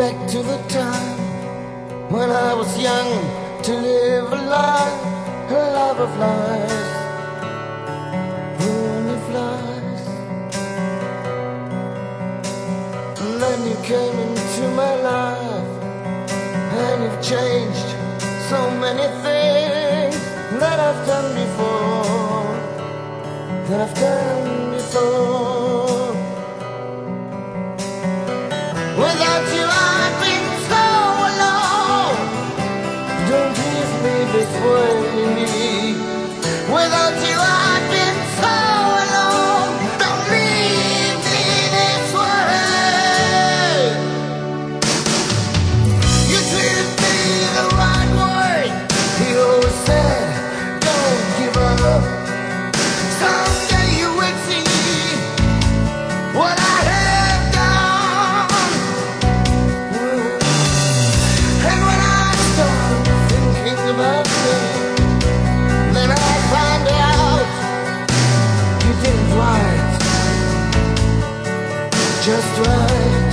back to the time when I was young to live a life of lies, only flies. And then you came into my life, and you've changed so many things that I've done before, that I've done before. Without you I've been so alone. Don't leave me this way. Without you I've been so alone. Don't leave me this way. You treated me the right way. He always said, don't give up. Someday you will see what I have done. And when I start thinking about you, then I find out you did it right, just right.